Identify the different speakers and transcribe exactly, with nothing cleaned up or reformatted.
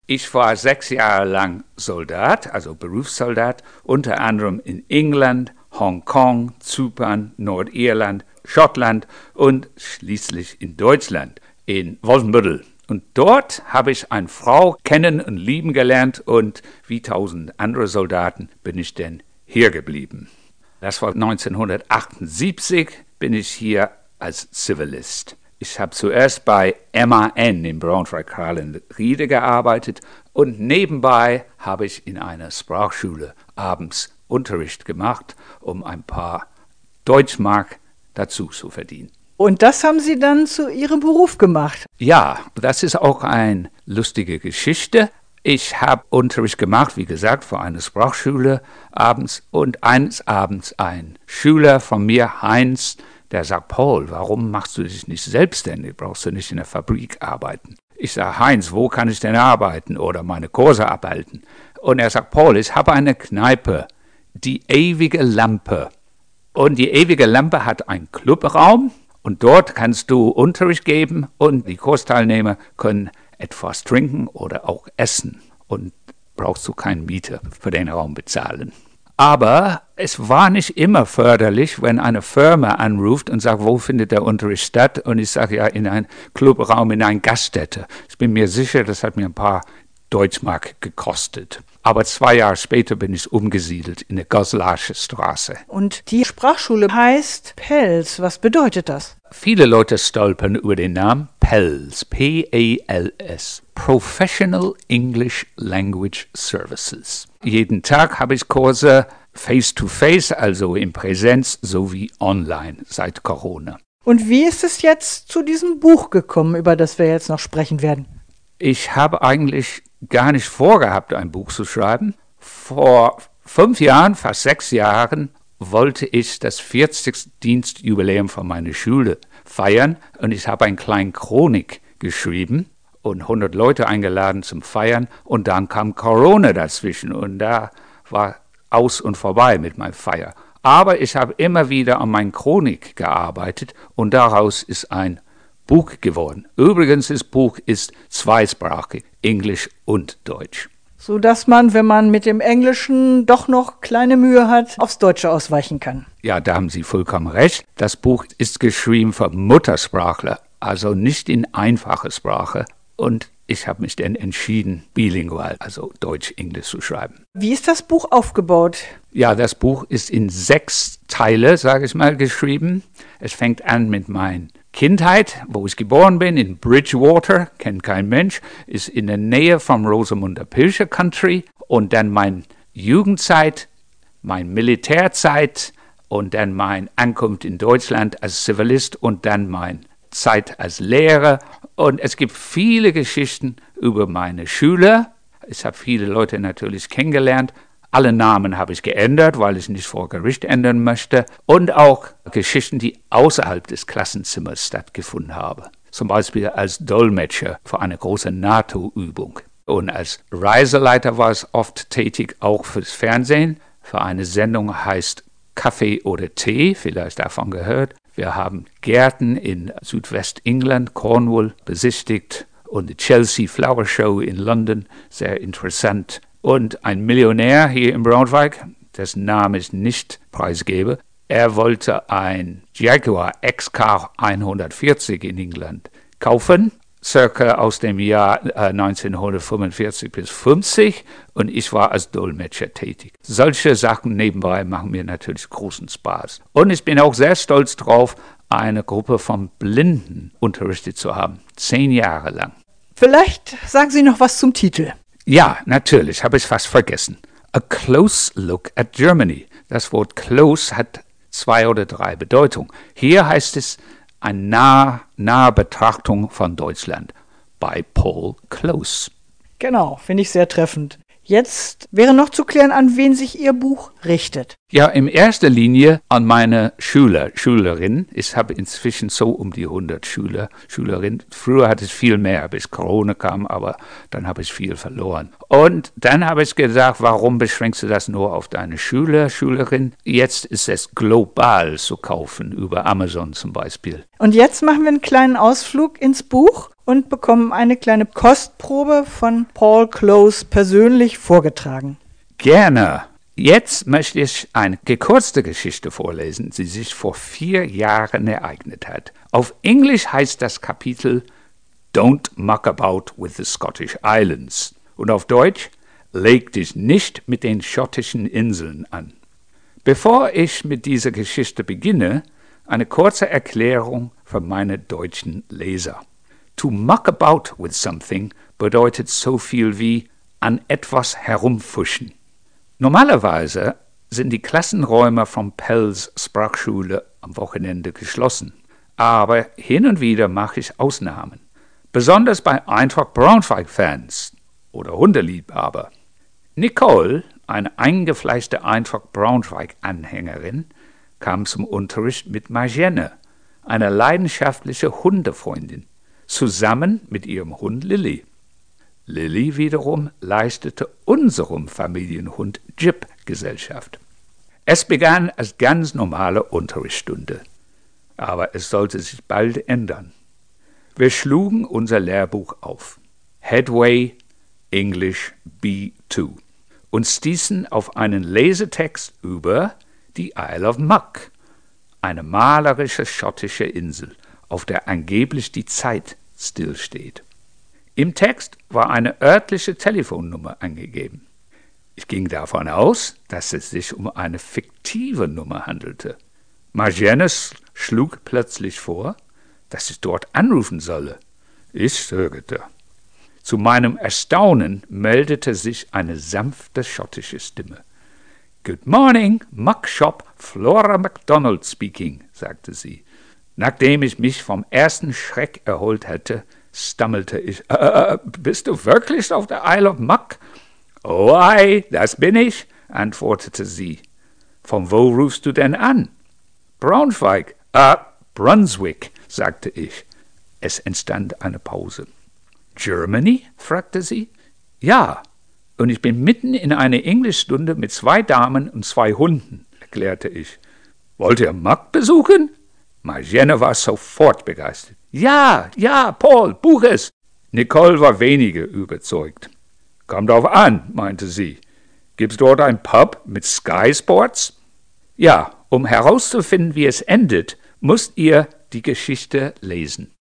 Speaker 1: Ich war sechs Jahre lang Soldat, also Berufssoldat, unter anderem in England, Hongkong, Zypern, Nordirland, Schottland und schließlich in Deutschland, in Wolfenbüttel. Und dort habe ich eine Frau kennen und lieben gelernt und wie tausend andere Soldaten bin ich denn hier geblieben. Das war neunzehnhundertachtundsiebzig, bin ich hier als Zivilist. Ich habe zuerst bei M A N in Braunschweig-Krallen-Riede gearbeitet und nebenbei habe ich in einer Sprachschule abends Unterricht gemacht, um ein paar Deutschmark dazu zu verdienen.
Speaker 2: Und das haben Sie dann zu Ihrem Beruf gemacht?
Speaker 1: Ja, das ist auch eine lustige Geschichte. Ich habe Unterricht gemacht, wie gesagt, für eine Sprachschule abends und eines Abends ein Schüler von mir, Heinz, der sagt, Paul, warum machst du dich nicht selbstständig? Brauchst du nicht in der Fabrik arbeiten? Ich sage, Heinz, wo kann ich denn arbeiten oder meine Kurse abhalten? Und er sagt, Paul, ich habe eine Kneipe, die ewige Lampe. Und die ewige Lampe hat einen Clubraum und dort kannst du Unterricht geben und die Kursteilnehmer können etwas trinken oder auch essen. Und brauchst du keine Miete für den Raum bezahlen. Aber es war nicht immer förderlich, wenn eine Firma anruft und sagt, wo findet der Unterricht statt? Und ich sage, ja, in einem Clubraum, in einer Gaststätte. Ich bin mir sicher, das hat mir ein paar Deutschmark gekostet. Aber zwei Jahre später bin ich umgesiedelt in der Goslarsche Straße.
Speaker 2: Und die Sprachschule heißt Pels. Was bedeutet das?
Speaker 1: Viele Leute stolpern über den Namen Pels, P E L S, Professional English Language Services. Jeden Tag habe ich Kurse face-to-face, also in Präsenz, sowie online seit Corona.
Speaker 2: Und wie ist es jetzt zu diesem Buch gekommen, über das wir jetzt noch sprechen werden?
Speaker 1: Ich habe eigentlich gar nicht vorgehabt, ein Buch zu schreiben. Vor fünf Jahren, fast sechs Jahren, wollte ich das vierzigste Dienstjubiläum von meiner Schule feiern und ich habe eine kleine Chronik geschrieben und hundert Leute eingeladen zum Feiern und dann kam Corona dazwischen und da war aus und vorbei mit meiner Feier. Aber ich habe immer wieder an meiner Chronik gearbeitet und daraus ist ein Buch geworden. Übrigens, das Buch ist zweisprachig, Englisch und Deutsch.
Speaker 2: So dass man, wenn man mit dem Englischen doch noch kleine Mühe hat, aufs Deutsche ausweichen kann.
Speaker 1: Ja, da haben Sie vollkommen recht. Das Buch ist geschrieben für Muttersprachler, also nicht in einfache Sprache. Und ich habe mich dann entschieden, bilingual, also Deutsch-Englisch zu schreiben.
Speaker 2: Wie ist das Buch aufgebaut?
Speaker 1: Ja, das Buch ist in sechs Teile, sage ich mal, geschrieben. Es fängt an mit meinen Kindheit, wo ich geboren bin, in Bridgewater, kennt kein Mensch, ist in der Nähe vom Rosamunde Pilcher Country und dann meine Jugendzeit, meine Militärzeit und dann meine Ankunft in Deutschland als Zivilist und dann meine Zeit als Lehrer und es gibt viele Geschichten über meine Schüler. Ich habe viele Leute natürlich kennengelernt. Alle Namen habe ich geändert, weil ich nicht vor Gericht ändern möchte. Und auch Geschichten, die außerhalb des Klassenzimmers stattgefunden haben. Zum Beispiel als Dolmetscher für eine große NATO-Übung. Und als Reiseleiter war ich oft tätig, auch fürs Fernsehen. Für eine Sendung heißt Kaffee oder Tee, vielleicht davon gehört. Wir haben Gärten in Südwestengland, Cornwall, besichtigt. Und die Chelsea Flower Show in London, sehr interessant. Und ein Millionär hier in Braunschweig, dessen Namen ich nicht preisgebe, er wollte ein Jaguar X K hundertvierzig in England kaufen, circa aus dem Jahr äh, neunzehnhundertfünfundvierzig bis fünfzig und ich war als Dolmetscher tätig. Solche Sachen nebenbei machen mir natürlich großen Spaß. Und ich bin auch sehr stolz drauf, eine Gruppe von Blinden unterrichtet zu haben, zehn Jahre lang.
Speaker 2: Vielleicht sagen Sie noch was zum Titel.
Speaker 1: Ja, natürlich, habe ich fast vergessen. A Close Look at Germany. Das Wort close hat zwei oder drei Bedeutungen. Hier heißt es eine nahe, nahe Betrachtung von Deutschland bei Paul Close.
Speaker 2: Genau, finde ich sehr treffend. Jetzt wäre noch zu klären, an wen sich Ihr Buch richtet.
Speaker 1: Ja, in erster Linie an meine Schüler, Schülerinnen. Ich habe inzwischen so um die hundert Schüler, Schülerinnen. Früher hatte ich viel mehr, bis Corona kam, aber dann habe ich viel verloren. Und dann habe ich gesagt, warum beschränkst du das nur auf deine Schüler, Schülerinnen? Jetzt ist es global zu kaufen, über Amazon zum Beispiel.
Speaker 2: Und jetzt machen wir einen kleinen Ausflug ins Buch. und bekommen eine kleine Kostprobe von Paul Close persönlich vorgetragen.
Speaker 1: Gerne. Jetzt möchte ich eine gekürzte Geschichte vorlesen, die sich vor vier Jahren ereignet hat. Auf Englisch heißt das Kapitel Don't Muck About with the Scottish Islands und auf Deutsch Leg dich nicht mit den schottischen Inseln an. Bevor ich mit dieser Geschichte beginne, eine kurze Erklärung für meine deutschen Leser. To muck about with something bedeutet so viel wie an etwas herumfuschen. Normalerweise sind die Klassenräume von Pells Sprachschule am Wochenende geschlossen, aber hin und wieder mache ich Ausnahmen, besonders bei Eintracht Braunschweig-Fans oder Hundeliebhaber. Nicole, eine eingefleischte Eintracht Braunschweig-Anhängerin, kam zum Unterricht mit Marjane, einer leidenschaftlichen Hundefreundin, zusammen mit ihrem Hund Lilly. Lilly wiederum leistete unserem Familienhund Jip Gesellschaft. Es begann als ganz normale Unterrichtsstunde, aber es sollte sich bald ändern. Wir schlugen unser Lehrbuch auf, Headway English B zwei, und stießen auf einen Lesetext über die Isle of Muck, eine malerische schottische Insel, auf der angeblich die Zeit stillsteht. Im Text war eine örtliche Telefonnummer angegeben. Ich ging davon aus, dass es sich um eine fiktive Nummer handelte. Marjane schlug plötzlich vor, dass ich dort anrufen solle. Ich zögerte. Zu meinem Erstaunen meldete sich eine sanfte schottische Stimme. »Good morning, Muck Shop, Flora MacDonald speaking«, sagte sie. Nachdem ich mich vom ersten Schreck erholt hatte, stammelte ich, äh, »Bist du wirklich auf der Isle of Muck?« »Oh ei, das bin ich«, antwortete sie. »Von wo rufst du denn an?« »Braunschweig, äh, Brunswick«, sagte ich. Es entstand eine Pause. »Germany?« fragte sie. »Ja, und ich bin mitten in einer Englischstunde mit zwei Damen und zwei Hunden«, erklärte ich. »Wollt ihr Muck besuchen?« Marjane war sofort begeistert. »Ja, ja, Paul, buch es!« Nicole war weniger überzeugt. »Kommt drauf an«, meinte sie. »Gibt's dort ein Pub mit Sky Sports?« »Ja, um herauszufinden, wie es endet, müsst ihr die Geschichte lesen.«